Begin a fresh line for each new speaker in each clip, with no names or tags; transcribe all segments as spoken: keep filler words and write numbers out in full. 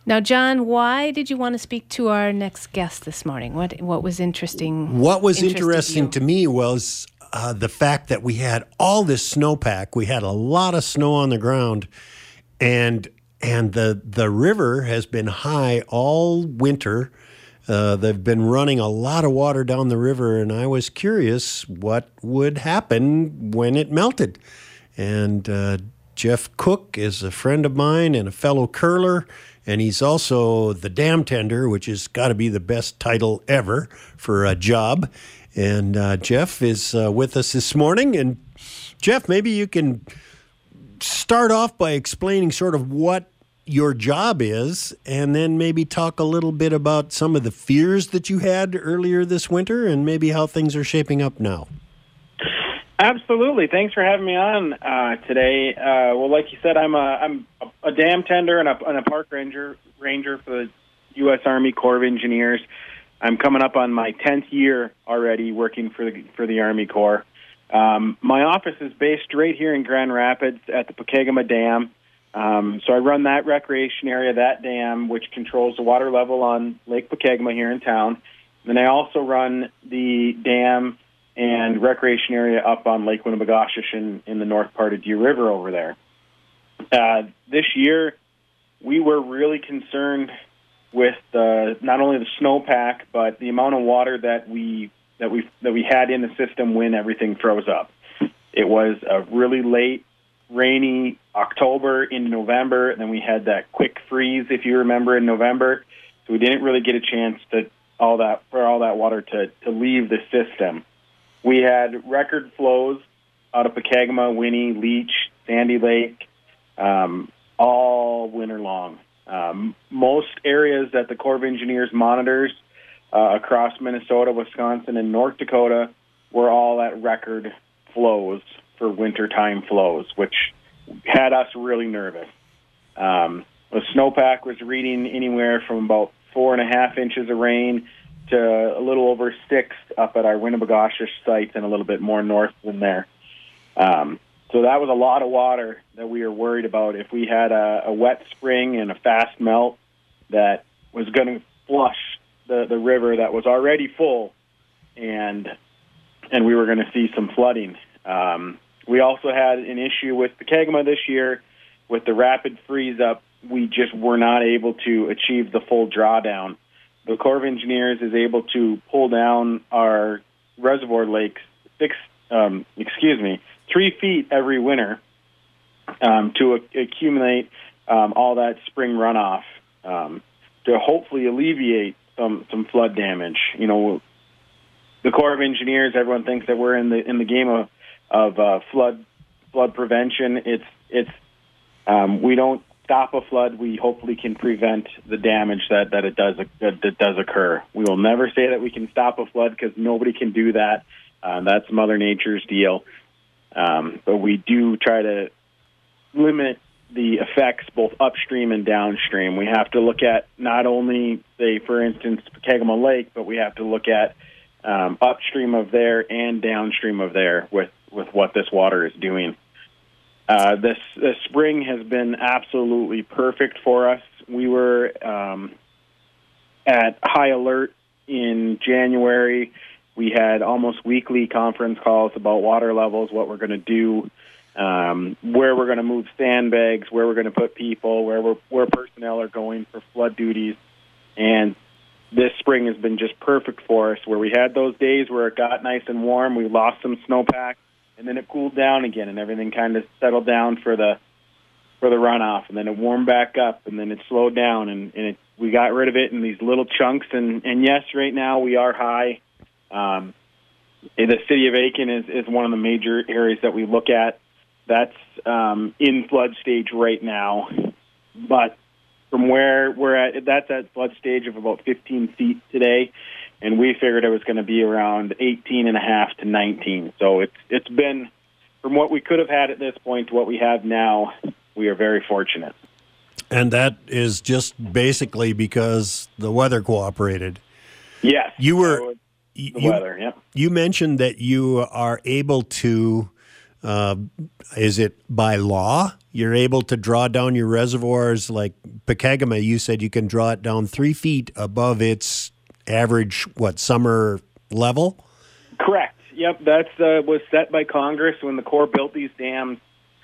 Now, John, why did you want to speak to our next guest this morning? What what was interesting?
What was interesting
you?
to me was uh, the fact that we had all this snowpack. We had a lot of snow on the ground, and and the the river has been high all winter. Uh, they've been running a lot of water down the river, and I was curious what would happen when it melted. And uh, Jeff Cook is a friend of mine and a fellow curler. And he's also the dam tender, which has got to be the best title ever for a job. And uh, Jeff is uh, with us this morning. And Jeff, maybe you can start off by explaining sort of what your job is, and then maybe talk a little bit about some of the fears that you had earlier this winter and maybe how things are shaping up now.
Absolutely. Thanks for having me on uh, today. Uh, well, like you said, I'm a I'm a dam tender and a, and a park ranger ranger for the U S Army Corps of Engineers. I'm coming up on my tenth year already working for the for the Army Corps. Um, my office is based right here in Grand Rapids at the Pokegama Dam. Um, so I run that recreation area, that dam, which controls the water level on Lake Pokegama here in town. And I also run the dam and recreation area up on Lake Winnibigoshish in, in the north part of Deer River over there. Uh, this year, we were really concerned with uh, not only the snowpack, but the amount of water that we that we that we had in the system when everything froze up. It was a really late, rainy October into November, and then we had that quick freeze, if you remember, in November. So we didn't really get a chance to all that for all that water to, to leave the system. We had record flows out of Pokegama, Winnie, Leech, Sandy Lake, um, all winter long. Um, most areas that the Corps of Engineers monitors uh, across Minnesota, Wisconsin, and North Dakota were all at record flows for wintertime flows, which had us really nervous. Um, the snowpack was reading anywhere from about four and a half inches of rain to a little over six up at our Winnibigoshish site and a little bit more north than there. Um, so that was a lot of water that we were worried about. If we had a, a wet spring and a fast melt that was going to flush the, the river that was already full, and and we were going to see some flooding. Um, we also had an issue with Pokegama this year with the rapid freeze up. We just were not able to achieve the full drawdown. The Corps of Engineers is able to pull down our reservoir lakes six, um, excuse me, three feet every winter um, to a- accumulate um, all that spring runoff um, to hopefully alleviate some, some flood damage. You know, the Corps of Engineers, everyone thinks that we're in the in the game of of uh, flood flood prevention. It's it's um, we don't stop a flood, we hopefully can prevent the damage that, that it does that, that does occur. We will never say that we can stop a flood because nobody can do that. Uh, that's Mother Nature's deal. Um, but we do try to limit the effects both upstream and downstream. We have to look at not only, say, for instance, Pokegama Lake, but we have to look at um, upstream of there and downstream of there with, with what this water is doing. Uh, this, this spring has been absolutely perfect for us. We were um, at high alert in January. We had almost weekly conference calls about water levels, what we're going to do, um, where we're going to move sandbags, where we're going to put people, where we're, where personnel are going for flood duties. And this spring has been just perfect for us, where we had those days where it got nice and warm, we lost some snowpack, and then it cooled down again, and everything kind of settled down for the for the runoff, and then it warmed back up, and then it slowed down, and, and it, we got rid of it in these little chunks. And, and yes, right now we are high. Um, the city of Aitkin is, is one of the major areas that we look at. That's um, in flood stage right now, but from where we're at, that's at flood stage of about fifteen feet today. And we figured it was going to be around eighteen and a half to nineteen. So it's it's been, from what we could have had at this point to what we have now, we are very fortunate.
And that is just basically because the weather cooperated.
Yes.
You were
so the
you,
weather, yeah.
You mentioned that you are able to, uh, is it by law, you're able to draw down your reservoirs. Like Pekegama, you said you can draw it down three feet above its average, what, summer level?
Correct. Yep, that uh, was set by Congress when the Corps built these dams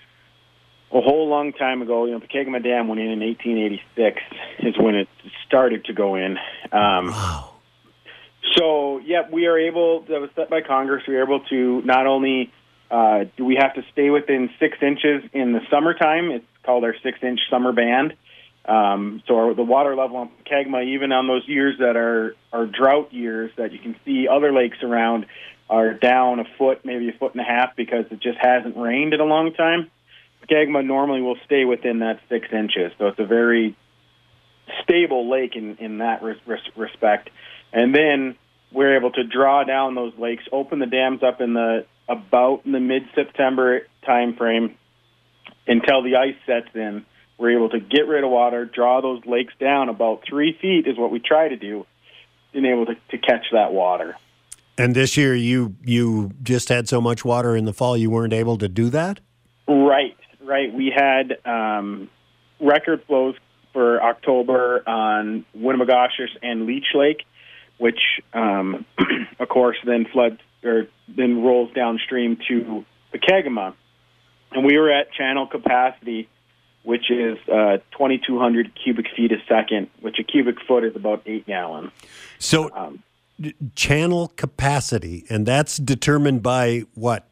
a whole long time ago. You know, Pekegama Dam went in in eighteen eighty-six is when it started to go in. Um,
Wow.
So, yep, we are able, that was set by Congress, we are able to not only uh, do we have to stay within six inches in the summertime, it's called our six-inch summer band. Um, so our, the water level on Pekegama, even on those years that are, are drought years that you can see other lakes around, are down a foot, maybe a foot and a half because it just hasn't rained in a long time. Pekegama normally will stay within that six inches. So it's a very stable lake in, in that res- res- respect. And then we're able to draw down those lakes, open the dams up in the about in the mid-September time frame until the ice sets in. We're able to get rid of water, draw those lakes down about three feet is what we try to do, being able to, to catch that water.
And this year you you just had so much water in the fall you weren't able to do that?
Right, right. We had um, record flows for October on Winnibigoshish and Leech Lake, which, um, of course, then floods or then rolls downstream to Pekegama. And we were at channel capacity, which is uh, twenty-two hundred cubic feet a second, which a cubic foot is about eight gallons.
So
Um,
channel capacity, and that's determined by what?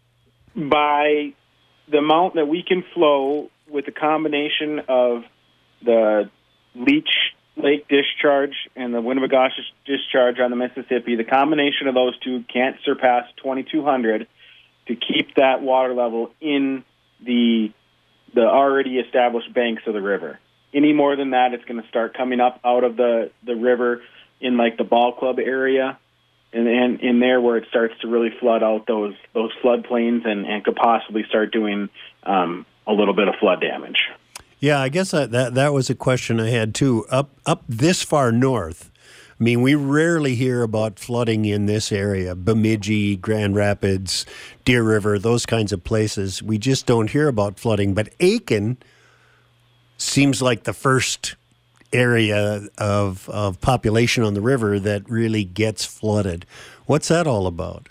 by the amount that we can flow with a combination of the Leech Lake discharge and the Winnibigoshish discharge on the Mississippi, the combination of those two can't surpass twenty-two hundred to keep that water level in the the already established banks of the river. Any more than that, it's going to start coming up out of the, the river in like the ball club area, and, and in there where it starts to really flood out those those floodplains and, and could possibly start doing um, a little bit of flood damage.
Yeah, I guess that, that that was a question I had too. Up up this far north, I mean, we rarely hear about flooding in this area. Bemidji, Grand Rapids, Deer River, those kinds of places. We just don't hear about flooding. But Aitkin seems like the first area of of population on the river that really gets flooded. What's that all about?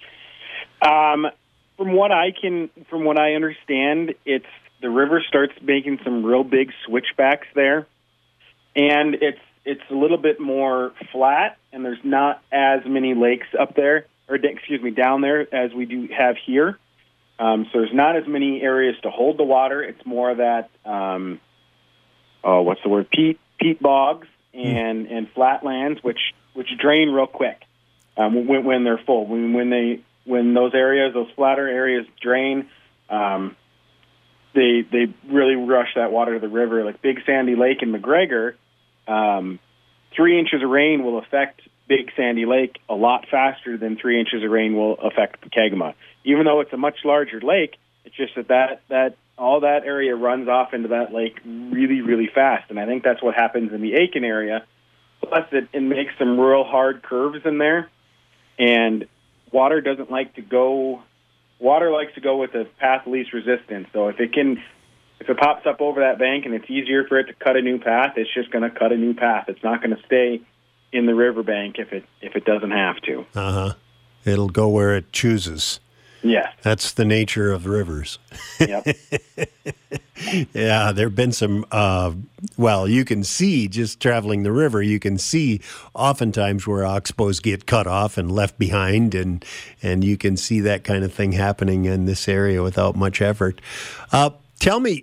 Um, from what I can, from what I understand, it's the river starts making some real big switchbacks there, and it's it's a little bit more flat, and there's not as many lakes up there, or excuse me, down there as we do have here. Um, so there's not as many areas to hold the water. It's more that, um, oh, what's the word, peat peat bogs and and flatlands, which which drain real quick um, when when they're full. When when they when those areas, those flatter areas drain. Um, They they really rush that water to the river. Like Big Sandy Lake in McGregor, um, three inches of rain will affect Big Sandy Lake a lot faster than three inches of rain will affect Pekegama. Even though it's a much larger lake, it's just that, that that all that area runs off into that lake really, really fast. And I think that's what happens in the Aitkin area. Plus, it, it makes some real hard curves in there, and water doesn't like to go... Water likes to go with the path of least resistance. So if it can, if it pops up over that bank and it's easier for it to cut a new path, it's just going to cut a new path. It's not going to stay in the riverbank if it if it doesn't have to.
Uh huh. It'll go where it chooses.
Yes.
That's the nature of rivers.
Yep.
Yeah, there have been some, uh, well, you can see just traveling the river, you can see oftentimes where oxbows get cut off and left behind, and and you can see that kind of thing happening in this area without much effort. Uh, tell me,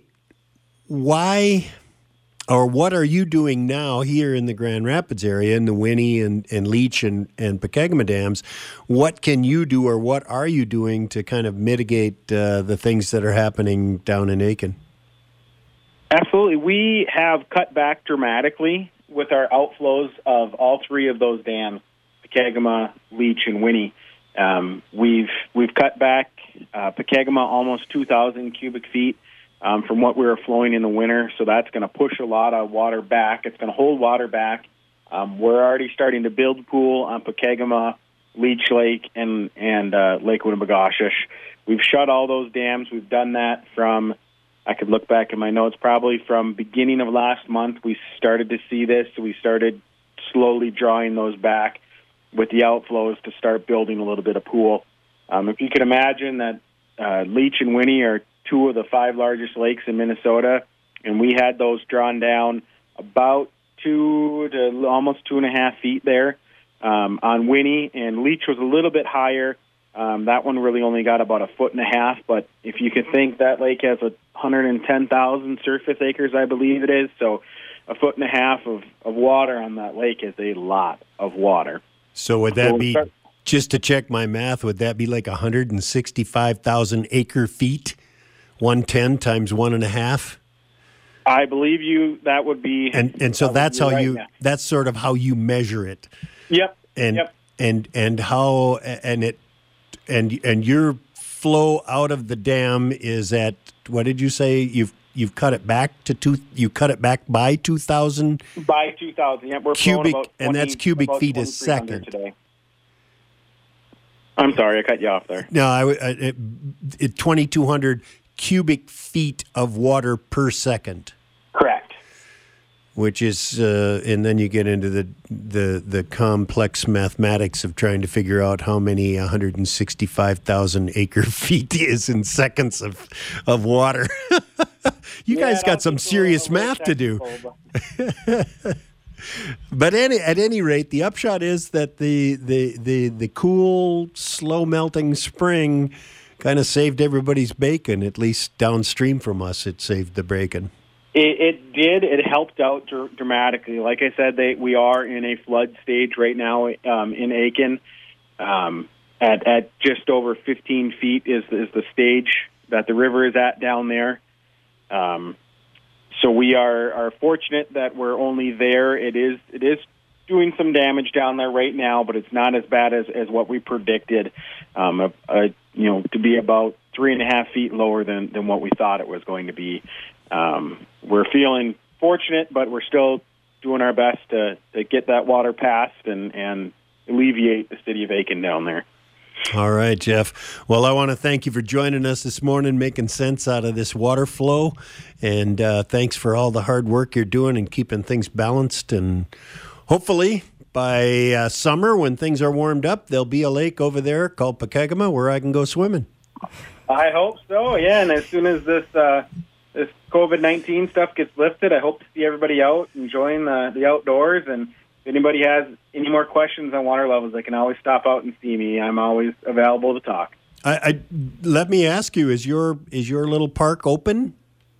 why or what are you doing now here in the Grand Rapids area, in the Winnie and, and Leech and, and Pekegama dams? What can you do, or what are you doing to kind of mitigate uh, the things that are happening down in Aitkin?
Absolutely. We have cut back dramatically with our outflows of all three of those dams, Pekegama, Leech, and Winnie. Um, we've we've cut back uh, Pekegama almost two thousand cubic feet. Um, from what we were flowing in the winter, so that's going to push a lot of water back. It's going to hold water back. Um, we're already starting to build pool on Pekegama, Leech Lake, and and uh, Lake Winnibigoshish. We've shut all those dams. We've done that from I could look back at my notes. Probably from beginning of last month, we started to see this. We started slowly drawing those back with the outflows to start building a little bit of pool. Um, if you can imagine that uh, Leech and Winnie are two of the five largest lakes in Minnesota, and we had those drawn down about two to almost two and a half feet there um, on Winnie, and Leech was a little bit higher. Um, that one really only got about a foot and a half, but if you could think that lake has a one hundred ten thousand surface acres, I believe it is, so a foot and a half of, of water on that lake is a lot of water.
So would that
So
be,
start-
just to check my math, would that be like one hundred sixty-five thousand acre feet? one hundred ten times one and a half?
I believe you, that would be...
And and so that's how
right
you,
now.
that's sort of how you measure it.
Yep,
And
yep.
and and how and it and and your flow out of the dam is at, what did you say? You've you've cut it back to two. You cut it back by two thousand
By two thousand, yep. We're flowing
cubic,
about
and that's
twenty
cubic
about
feet a
twenty-three hundred
second.
Today. I'm sorry, I cut you off there.
No, I w- it, it twenty-two hundred cubic feet of water per second.
Correct.
Which is, uh, and then you get into the, the the complex mathematics of trying to figure out how many one hundred sixty-five thousand acre feet is in seconds of of water. you
Yeah,
guys
I
got
don't
some
think we're
serious
a little
math to do.
technical,
But any, at any rate, the upshot is that the the the, the cool, slow melting spring kind of saved everybody's bacon. At least downstream from us, it saved the bacon.
It, it did. It helped out dr- dramatically. Like I said, they, we are in a flood stage right now um, in Aiken. Um, at at just over fifteen feet is is the stage that the river is at down there. Um, so we are, are fortunate that we're only there. It is it is doing some damage down there right now, but it's not as bad as, as what we predicted. Um, a, a, you know, to be about three and a half feet lower than, than what we thought it was going to be. Um, we're feeling fortunate, but we're still doing our best to, to get that water passed and, and alleviate the city of Aiken down there.
All right, Jeff. Well, I want to thank you for joining us this morning, making sense out of this water flow. And uh, thanks for all the hard work you're doing and keeping things balanced. And hopefully by uh, summer, when things are warmed up, there'll be a lake over there called Pekegama where I can go swimming.
I hope so, yeah. And as soon as this uh, this COVID nineteen stuff gets lifted, I hope to see everybody out enjoying the, the outdoors. And if anybody has any more questions on water levels, they can always stop out and see me. I'm always available to talk.
I, I let me ask you: Is your is your little park open?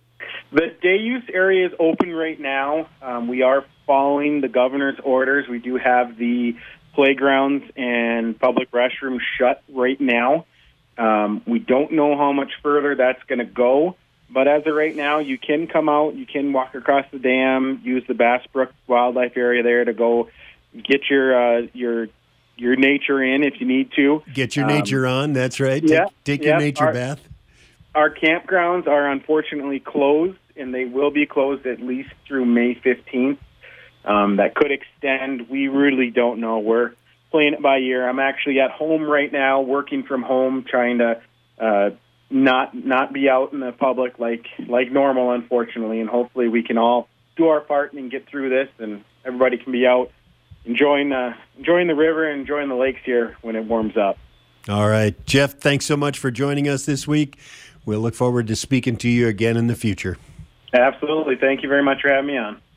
The day use area is open right now. Um, we are following the governor's orders. We do have the playgrounds and public restrooms shut right now. Um, we don't know how much further that's going to go. But as of right now, you can come out, you can walk across the dam, use the Bass Brook Wildlife Area there to go get your uh, your your nature in if you need to.
Get your
Um,
nature on. That's right.
yeah,
Take, take
yeah,
your nature
our-
bath.
Our campgrounds are unfortunately closed, and they will be closed at least through May fifteenth. Um, that could extend. We really don't know. We're playing it by ear. I'm actually at home right now, working from home, trying to uh, not not be out in the public like like normal, unfortunately. And hopefully we can all do our part and get through this, and everybody can be out enjoying uh, enjoying the river and enjoying the lakes here when it warms up.
All right, Jeff, thanks so much for joining us this week. We'll look forward to speaking to you again in the future.
Absolutely. Thank you very much for having me on.